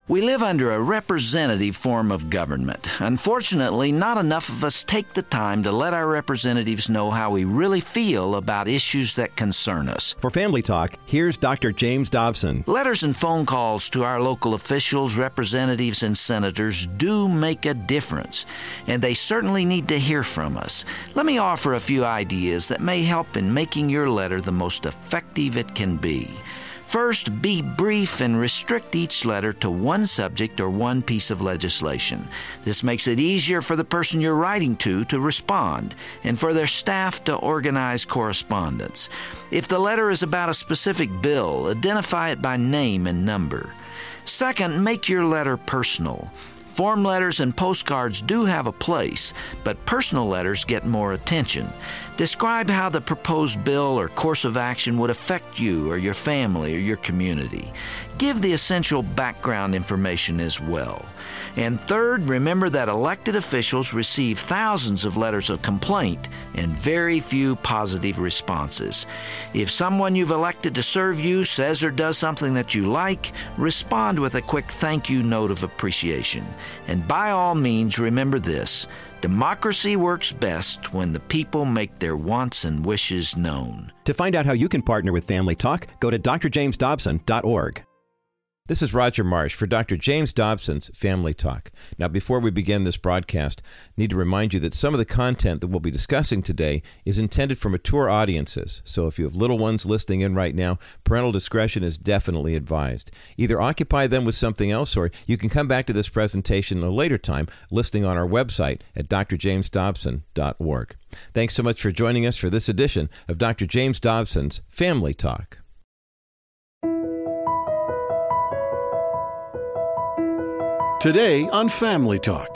We live under a representative form of government. Unfortunately, not enough of us take the time to let our representatives know how we really feel about issues that concern us. For Family Talk, here's Dr. James Dobson. Letters and phone calls to our local officials, representatives, and senators do make a difference, and they certainly need to hear from us. Let me offer a few ideas that may help in making your letter the most effective it can be. First, be brief and restrict each letter to one subject or one piece of legislation. This makes it easier for the person you're writing to respond and for their staff to organize correspondence. If the letter is about a specific bill, identify it by name and number. Second, make your letter personal. Form letters and postcards do have a place, but personal letters get more attention. Describe how the proposed bill or course of action would affect you or your family or your community. Give the essential background information as well. And third, remember that elected officials receive thousands of letters of complaint and very few positive responses. If someone you've elected to serve you says or does something that you like, respond with a quick thank you note of appreciation. And by all means, remember this: democracy works best when the people make their wants and wishes known. To find out how you can partner with Family Talk, go to drjamesdobson.org. This is Roger Marsh for Dr. James Dobson's Family Talk. Now, before we begin this broadcast, I need to remind you that some of the content that we'll be discussing today is intended for mature audiences. So if you have little ones listening in right now, parental discretion is definitely advised. Either occupy them with something else, or you can come back to this presentation at a later time, listening on our website at drjamesdobson.org. Thanks so much for joining us for this edition of Dr. James Dobson's Family Talk. Today on Family Talk.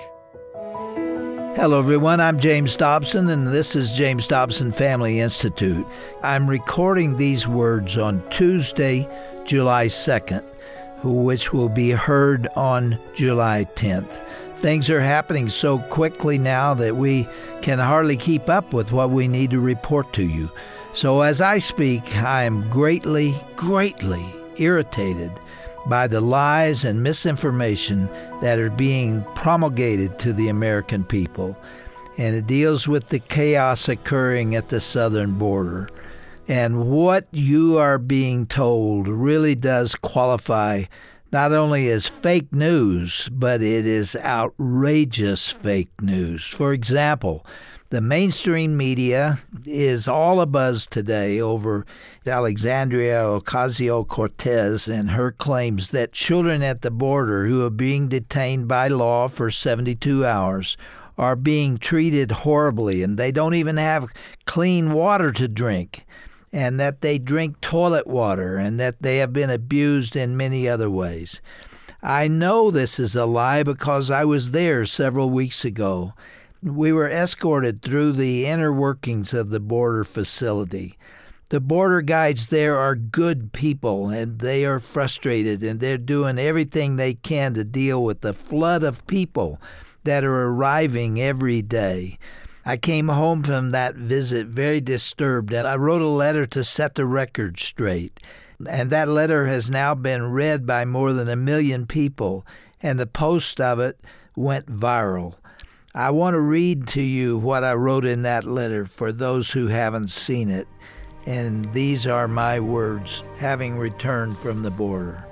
Hello, everyone. I'm James Dobson, and this is James Dobson Family Institute. I'm recording these words on Tuesday, July 2nd, which will be heard on July 10th. Things are happening so quickly now that we can hardly keep up with what we need to report to you. So as I speak, I am greatly irritated by the lies and misinformation that are being promulgated to the American people. And it deals with the chaos occurring at the southern border. And what you are being told really does qualify not only as fake news, but it is outrageous fake news. For example, the mainstream media is all abuzz today over Alexandria Ocasio-Cortez and her claims that children at the border who are being detained by law for 72 hours are being treated horribly, and they don't even have clean water to drink, and that they drink toilet water, and that they have been abused in many other ways. I know this is a lie because I was there several weeks ago. We were escorted through the inner workings of the border facility. The border guides there are good people, and they are frustrated, and they're doing everything they can to deal with the flood of people that are arriving every day. I came home from that visit very disturbed, and I wrote a letter to set the record straight. And that letter has now been read by more than 1 million people, and the post of it went viral. I want to read to you what I wrote in that letter for those who haven't seen it. And these are my words, having returned from the border.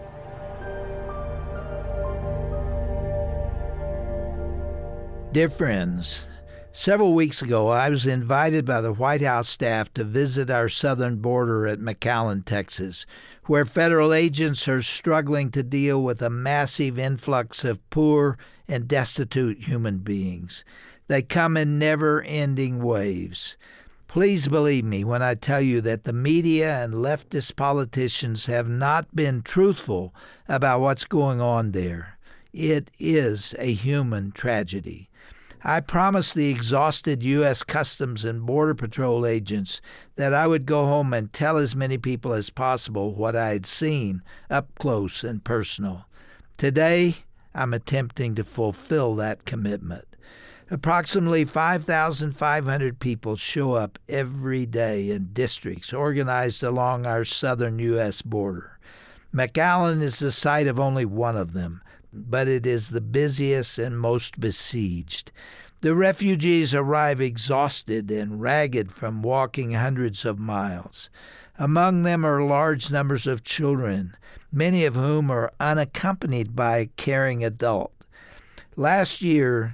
Dear friends, several weeks ago I was invited by the White House staff to visit our southern border at McAllen, Texas, where federal agents are struggling to deal with a massive influx of poor and destitute human beings. They come in never-ending waves. Please believe me when I tell you that the media and leftist politicians have not been truthful about what's going on there. It is a human tragedy. I promised the exhausted U.S. Customs and Border Patrol agents that I would go home and tell as many people as possible what I had seen up close and personal. Today, I'm attempting to fulfill that commitment. Approximately 5,500 people show up every day in districts organized along our southern U.S. border. McAllen is the site of only one of them, but it is the busiest and most besieged. The refugees arrive exhausted and ragged from walking hundreds of miles. Among them are large numbers of children, many of whom are unaccompanied by a caring adult. Last year,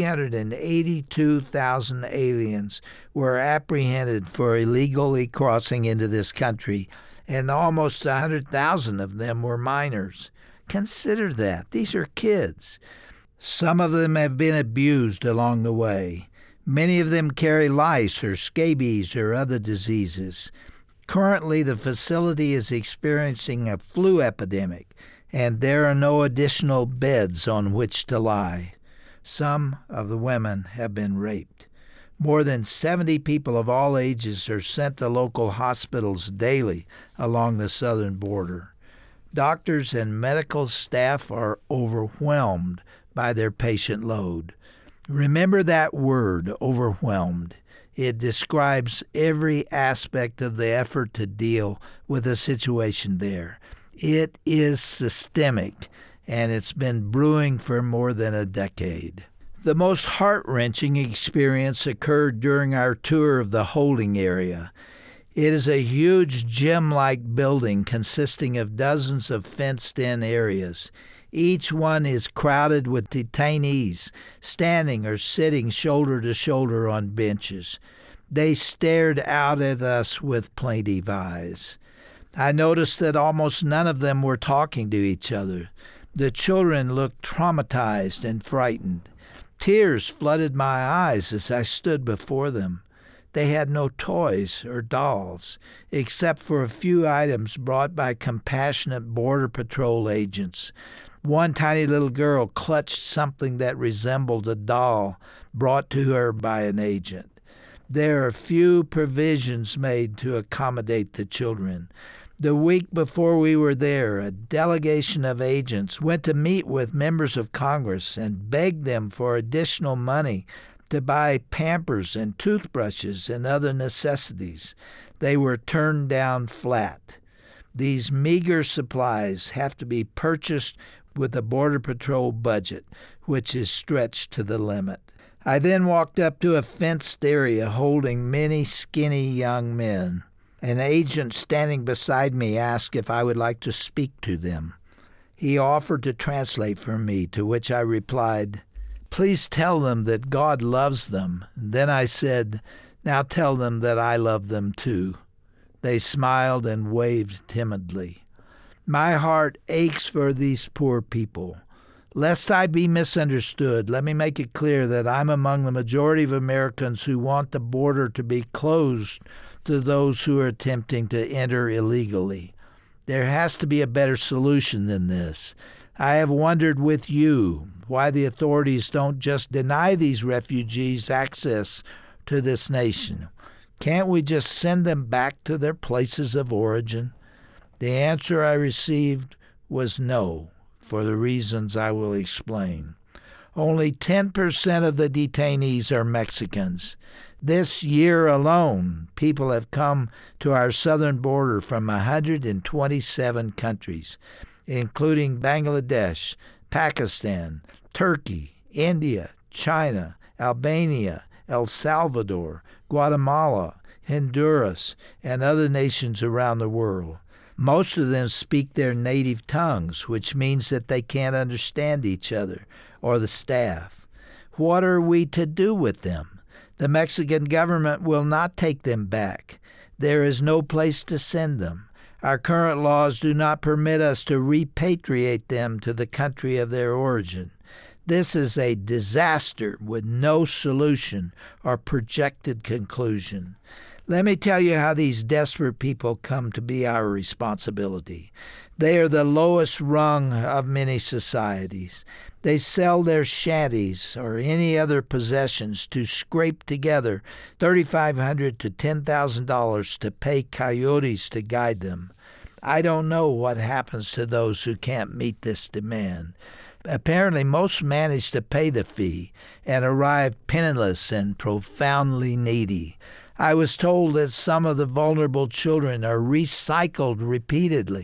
382,000 aliens were apprehended for illegally crossing into this country, and almost 100,000 of them were minors. Consider that. These are kids. Some of them have been abused along the way. Many of them carry lice or scabies or other diseases. Currently, the facility is experiencing a flu epidemic, and there are no additional beds on which to lie. Some of the women have been raped. More than 70 people of all ages are sent to local hospitals daily along the southern border. Doctors and medical staff are overwhelmed by their patient load. Remember that word, overwhelmed. It describes every aspect of the effort to deal with the situation there. It is systemic, and it's been brewing for more than a decade. The most heart-wrenching experience occurred during our tour of the holding area. It is a huge gym-like building consisting of dozens of fenced-in areas. Each one is crowded with detainees, standing or sitting shoulder to shoulder on benches. They stared out at us with plaintive eyes. I noticed that almost none of them were talking to each other. The children looked traumatized and frightened. Tears flooded my eyes as I stood before them. They had no toys or dolls, except for a few items brought by compassionate Border Patrol agents. One tiny little girl clutched something that resembled a doll brought to her by an agent. There are few provisions made to accommodate the children. The week before we were there, a delegation of agents went to meet with members of Congress and begged them for additional money to buy Pampers and toothbrushes and other necessities. They were turned down flat. These meager supplies have to be purchased with the Border Patrol budget, which is stretched to the limit. I then walked up to a fenced area holding many skinny young men. An agent standing beside me asked if I would like to speak to them. He offered to translate for me, to which I replied, "Please tell them that God loves them." Then I said, "Now tell them that I love them too." They smiled and waved timidly. My heart aches for these poor people. Lest I be misunderstood, let me make it clear that I'm among the majority of Americans who want the border to be closed to those who are attempting to enter illegally. There has to be a better solution than this. I have wondered with you why the authorities don't just deny these refugees access to this nation. Can't we just send them back to their places of origin? The answer I received was no, for the reasons I will explain. Only 10% of the detainees are Mexicans. This year alone, people have come to our southern border from 127 countries, including Bangladesh, Pakistan, Turkey, India, China, Albania, El Salvador, Guatemala, Honduras, and other nations around the world. Most of them speak their native tongues, which means that they can't understand each other or the staff. What are we to do with them? The Mexican government will not take them back. There is no place to send them. Our current laws do not permit us to repatriate them to the country of their origin. This is a disaster with no solution or projected conclusion. Let me tell you how these desperate people come to be our responsibility. They are the lowest rung of many societies. They sell their shanties or any other possessions to scrape together $3,500 to $10,000 to pay coyotes to guide them. I don't know what happens to those who can't meet this demand. Apparently, most manage to pay the fee and arrive penniless and profoundly needy. I was told that some of the vulnerable children are recycled repeatedly.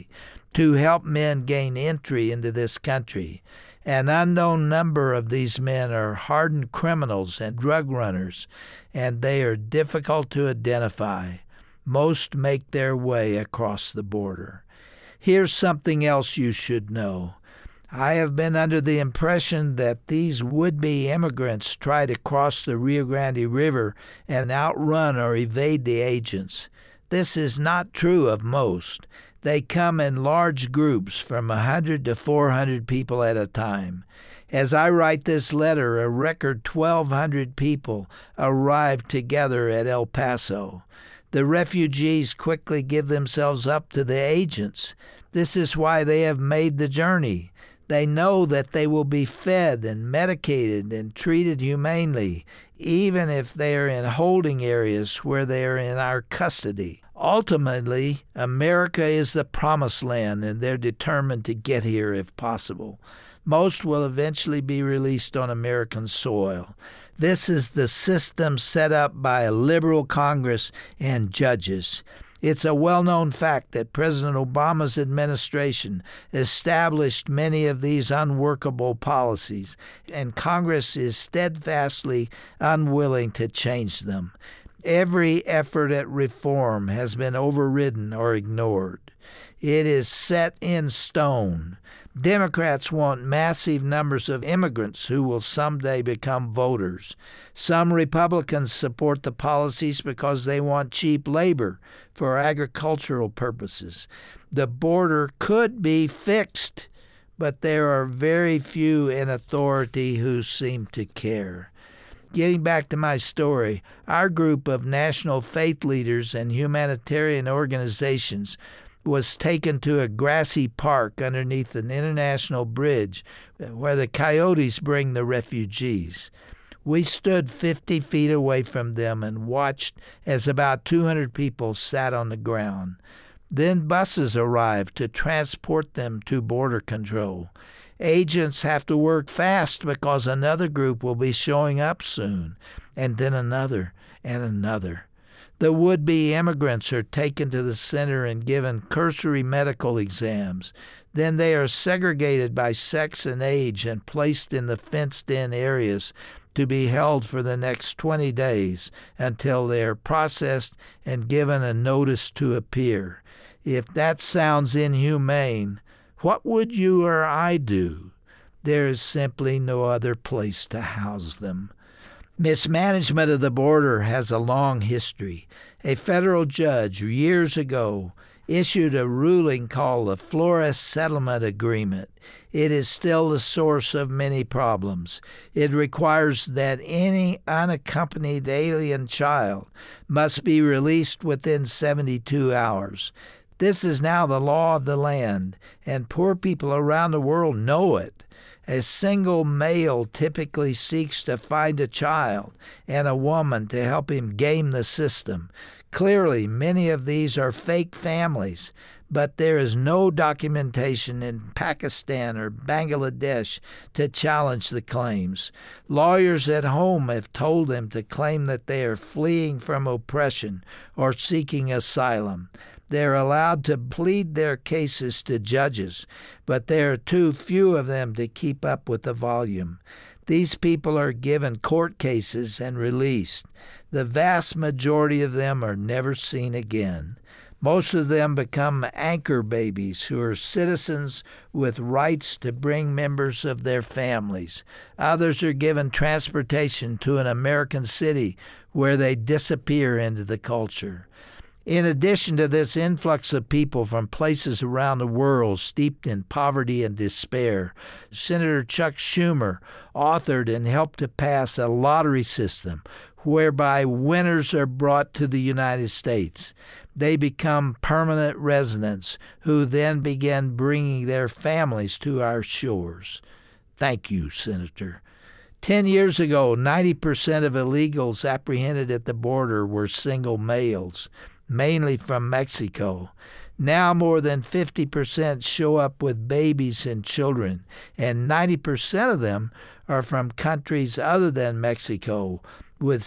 to help men gain entry into this country. An unknown number of these men are hardened criminals and drug runners, and they are difficult to identify. Most make their way across the border. Here's something else you should know. I have been under the impression that these would-be immigrants try to cross the Rio Grande River and outrun or evade the agents. This is not true of most. They come in large groups from 100 to 400 people at a time. As I write this letter, a record 1,200 people arrived together at El Paso. The refugees quickly give themselves up to the agents. This is why they have made the journey. They know that they will be fed and medicated and treated humanely, even if they are in holding areas where they are in our custody. Ultimately, America is the promised land, and they're determined to get here if possible. Most will eventually be released on American soil. This is the system set up by a liberal Congress and judges. It's a well-known fact that President Obama's administration established many of these unworkable policies, and Congress is steadfastly unwilling to change them. Every effort at reform has been overridden or ignored. It is set in stone. Democrats want massive numbers of immigrants who will someday become voters. Some Republicans support the policies because they want cheap labor for agricultural purposes. The border could be fixed, but there are very few in authority who seem to care. Getting back to my story, our group of national faith leaders and humanitarian organizations was taken to a grassy park underneath an international bridge where the coyotes bring the refugees. We stood 50 feet away from them and watched as about 200 people sat on the ground. Then buses arrived to transport them to border control. Agents have to work fast because another group will be showing up soon, and then another and another. The would-be immigrants are taken to the center and given cursory medical exams. Then they are segregated by sex and age and placed in the fenced-in areas to be held for the next 20 days until they are processed and given a notice to appear. If that sounds inhumane, what would you or I do? There is simply no other place to house them. Mismanagement of the border has a long history. A federal judge years ago issued a ruling called the Flores Settlement Agreement. It is still the source of many problems. It requires that any unaccompanied alien child must be released within 72 hours. This is now the law of the land, and poor people around the world know it. A single male typically seeks to find a child and a woman to help him game the system. Clearly, many of these are fake families, but there is no documentation in Pakistan or Bangladesh to challenge the claims. Lawyers at home have told them to claim that they are fleeing from oppression or seeking asylum. They're allowed to plead their cases to judges, but there are too few of them to keep up with the volume. These people are given court cases and released. The vast majority of them are never seen again. Most of them become anchor babies who are citizens with rights to bring members of their families. Others are given transportation to an American city where they disappear into the culture. In addition to this influx of people from places around the world steeped in poverty and despair, Senator Chuck Schumer authored and helped to pass a lottery system whereby winners are brought to the United States. They become permanent residents who then begin bringing their families to our shores. Thank you, Senator. 10 years ago, 90% of illegals apprehended at the border were single males, mainly from Mexico. Now more than 50% show up with babies and children, and 90% of them are from countries other than Mexico, with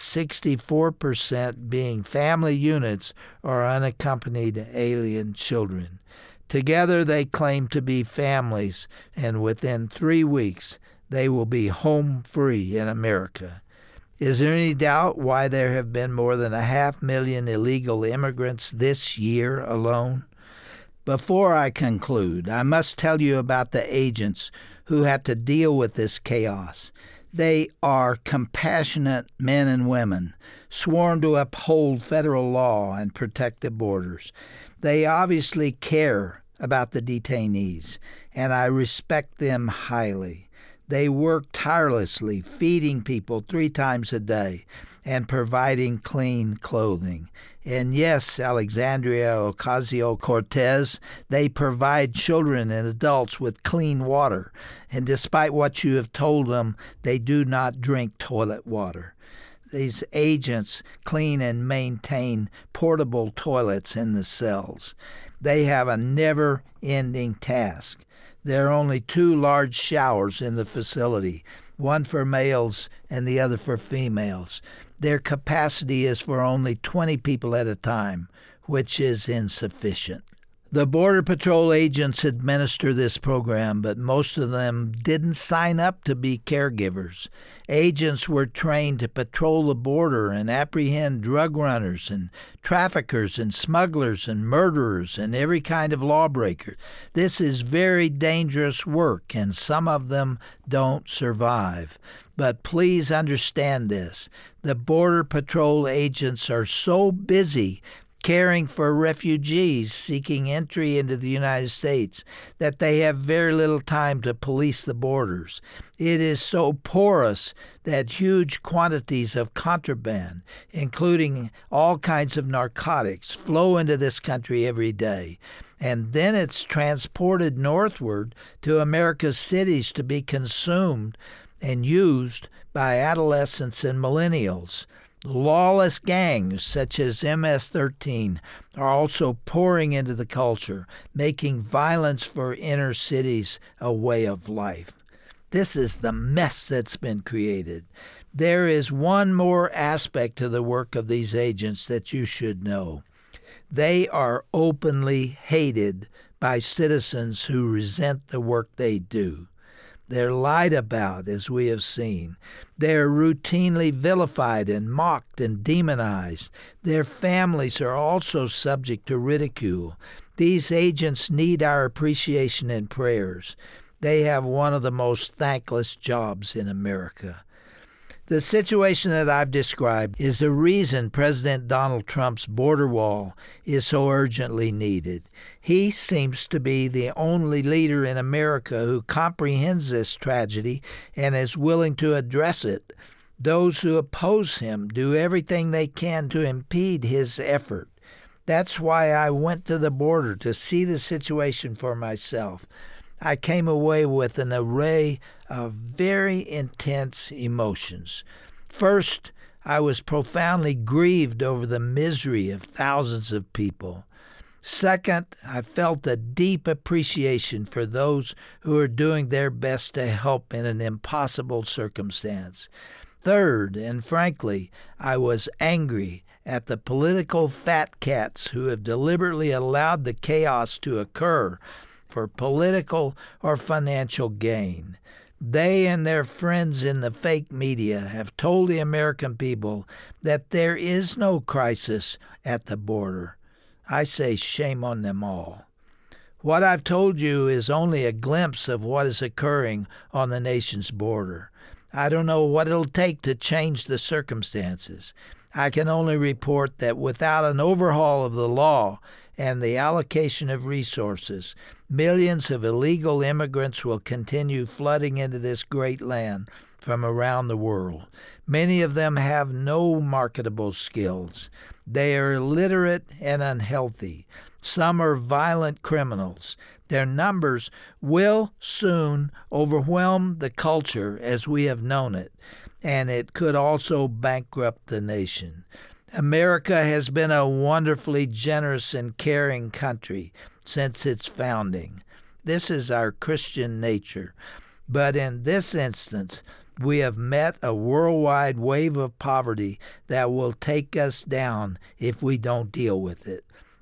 64% being family units or unaccompanied alien children. Together they claim to be families, and within 3 weeks they will be home free in America. Is there any doubt why there have been more than 500,000 illegal immigrants this year alone? Before I conclude, I must tell you about the agents who have to deal with this chaos. They are compassionate men and women, sworn to uphold federal law and protect the borders. They obviously care about the detainees, and I respect them highly. They work tirelessly, feeding people 3 times a day and providing clean clothing. And yes, Alexandria Ocasio-Cortez, they provide children and adults with clean water. And despite what you have told them, they do not drink toilet water. These agents clean and maintain portable toilets in the cells. They have a never-ending task. There are only 2 large showers in the facility, one for males and the other for females. Their capacity is for only 20 people at a time, which is insufficient. The Border Patrol agents administer this program, but most of them didn't sign up to be caregivers. Agents were trained to patrol the border and apprehend drug runners and traffickers and smugglers and murderers and every kind of lawbreaker. This is very dangerous work, and some of them don't survive. But please understand this. The Border Patrol agents are so busy caring for refugees seeking entry into the United States that they have very little time to police the borders. It is so porous that huge quantities of contraband, including all kinds of narcotics, flow into this country every day. And then it's transported northward to America's cities to be consumed and used by adolescents and millennials. Lawless gangs such as MS-13 are also pouring into the culture, making violence for inner cities a way of life. This is the mess that's been created. There is one more aspect to the work of these agents that you should know. They are openly hated by citizens who resent the work they do. They're lied about, as we have seen. They're routinely vilified and mocked and demonized. Their families are also subject to ridicule. These agents need our appreciation and prayers. They have one of the most thankless jobs in America. The situation that I've described is the reason President Donald Trump's border wall is so urgently needed. He seems to be the only leader in America who comprehends this tragedy and is willing to address it. Those who oppose him do everything they can to impede his effort. That's why I went to the border to see the situation for myself. I came away with an array of very intense emotions. First, I was profoundly grieved over the misery of thousands of people. Second, I felt a deep appreciation for those who are doing their best to help in an impossible circumstance. Third, and frankly, I was angry at the political fat cats who have deliberately allowed the chaos to occur for political or financial gain. They and their friends in the fake media have told the American people that there is no crisis at the border. I say shame on them all. What I've told you is only a glimpse of what is occurring on the nation's border. I don't know what it'll take to change the circumstances. I can only report that without an overhaul of the law and the allocation of resources, millions of illegal immigrants will continue flooding into this great land from around the world. Many of them have no marketable skills. They are illiterate and unhealthy. Some are violent criminals. Their numbers will soon overwhelm the culture as we have known it, and it could also bankrupt the nation. America has been a wonderfully generous and caring country since its founding. This is our Christian nature. But in this instance, we have met a worldwide wave of poverty that will take us down if we don't deal with it.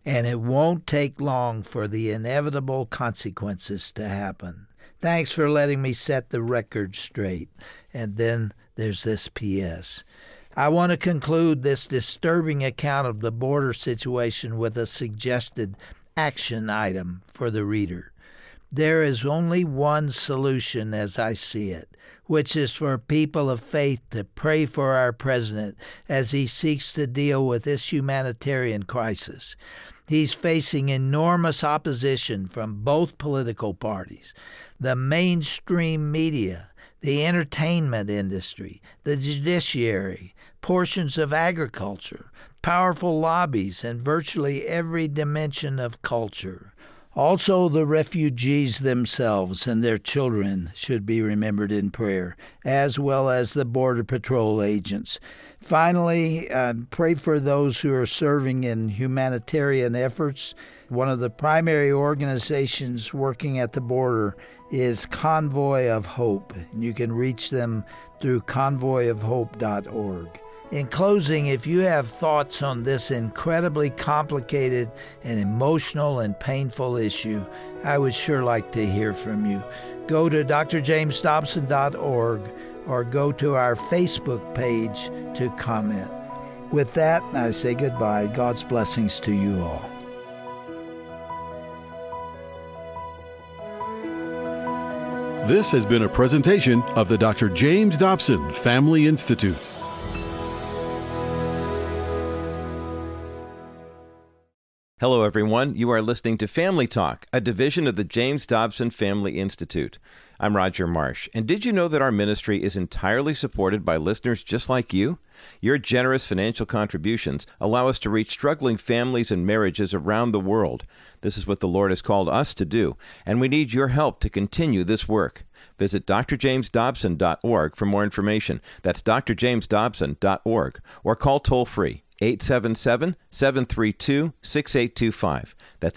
and it won't take long for the inevitable consequences to happen. Thanks for letting me set the record straight. And then there's this P.S. I want to conclude this disturbing account of the border situation with a suggested action item for the reader. There is only one solution as I see it, which is for people of faith to pray for our president as he seeks to deal with this humanitarian crisis. He's facing enormous opposition from both political parties, the mainstream media, the entertainment industry, the judiciary, portions of agriculture, powerful lobbies, and virtually every dimension of culture. Also, the refugees themselves and their children should be remembered in prayer, as well as the Border Patrol agents. Finally, pray for those who are serving in humanitarian efforts. One of the primary organizations working at the border is Convoy of Hope, and you can reach them through convoyofhope.org. In closing, if you have thoughts on this incredibly complicated and emotional and painful issue, I would sure like to hear from you. Go to drjamesdobson.org or go to our Facebook page to comment. With that, I say goodbye. God's blessings to you all. This has been a presentation of the Dr. James Dobson Family Institute. Hello, everyone. You are listening to Family Talk, a division of the James Dobson Family Institute. I'm Roger Marsh, and did you know that our ministry is entirely supported by listeners just like you? Your generous financial contributions allow us to reach struggling families and marriages around the world. This is what the Lord has called us to do, and we need your help to continue this work. Visit drjamesdobson.org for more information. That's drjamesdobson.org, or call toll-free 877-732-6825. That's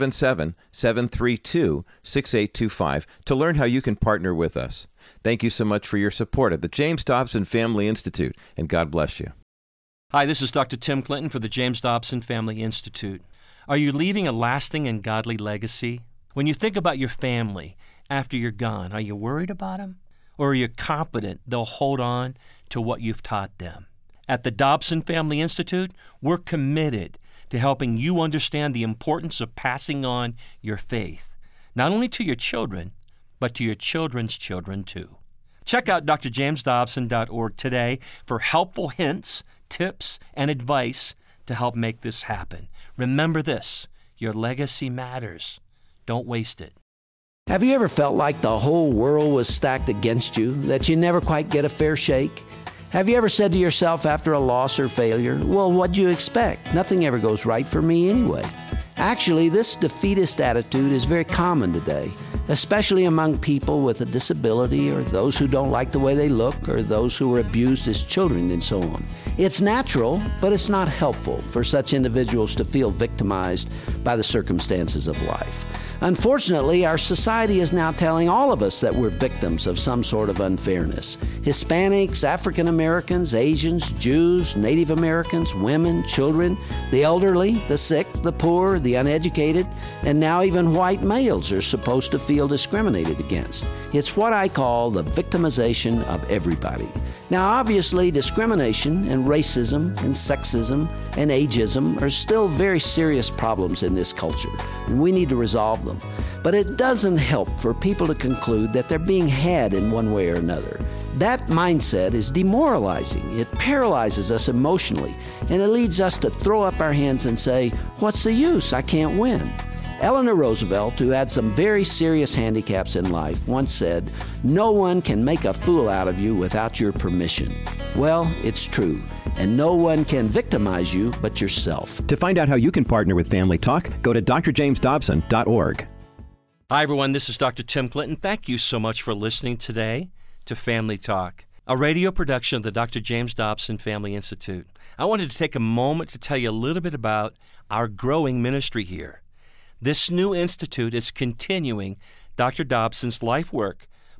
877-732-6825 to learn how you can partner with us. Thank you so much for your support of the James Dobson Family Institute, and God bless you. Hi, this is Dr. Tim Clinton for the James Dobson Family Institute. Are you leaving a lasting and godly legacy? When you think about your family after you're gone, are you worried about them? Or are you confident they'll hold on to what you've taught them? At the Dobson Family Institute, we're committed to helping you understand the importance of passing on your faith, not only to your children, but to your children's children too. Check out drjamesdobson.org today for helpful hints, tips, and advice to help make this happen. Remember this, your legacy matters. Don't waste it. Have you ever felt like the whole world was stacked against you, that you never quite get a fair shake? Have you ever said to yourself after a loss or failure, well, what'd you expect? Nothing ever goes right for me anyway. Actually, this defeatist attitude is very common today, especially among people with a disability or those who don't like the way they look or those who were abused as children and so on. It's natural, but it's not helpful for such individuals to feel victimized by the circumstances of life. Unfortunately, our society is now telling all of us that we're victims of some sort of unfairness. Hispanics, African Americans, Asians, Jews, Native Americans, women, children, the elderly, the sick, the poor, the uneducated, and now even white males are supposed to feel discriminated against. It's what I call the victimization of everybody. Now, obviously, discrimination and racism and sexism and ageism are still very serious problems in this culture, and we need to resolve them. But it doesn't help for people to conclude that they're being had in one way or another. That mindset is demoralizing. It paralyzes us emotionally, and it leads us to throw up our hands and say, "What's the use? I can't win." Eleanor Roosevelt, who had some very serious handicaps in life, once said, "No one can make a fool out of you without your permission." Well, it's true, and no one can victimize you but yourself. To find out how you can partner with Family Talk, go to drjamesdobson.org. Hi, everyone. This is Dr. Tim Clinton. Thank you so much for listening today to Family Talk, a radio production of the Dr. James Dobson Family Institute. I wanted to take a moment to tell you a little bit about our growing ministry here. This new institute is continuing Dr. Dobson's life work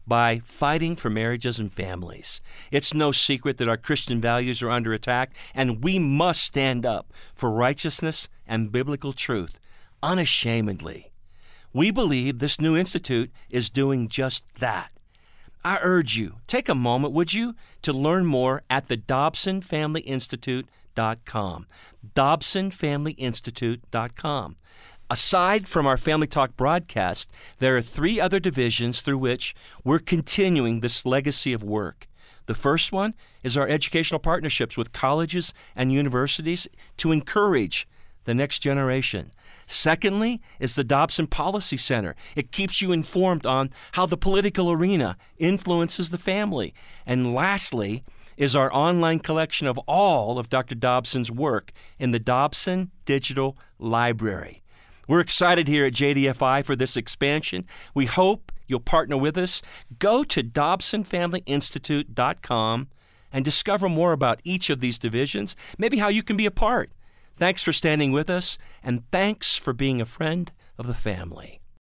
by fighting for marriages and families. It's no secret that our Christian values are under attack, and we must stand up for righteousness and biblical truth unashamedly. We believe this new institute is doing just that. I urge you, take a moment, would you, to learn more at the DobsonFamilyInstitute.com. DobsonFamilyInstitute.com. Aside from our Family Talk broadcast, there are 3 other divisions through which we're continuing this legacy of work. The first one is our educational partnerships with colleges and universities to encourage the next generation. Secondly is the Dobson Policy Center. It keeps you informed on how the political arena influences the family. And lastly is our online collection of all of Dr. Dobson's work in the Dobson Digital Library. We're excited here at JDFI for this expansion. We hope you'll partner with us. Go to DobsonFamilyInstitute.com and discover more about each of these divisions, maybe how you can be a part. Thanks for standing with us, and thanks for being a friend of the family.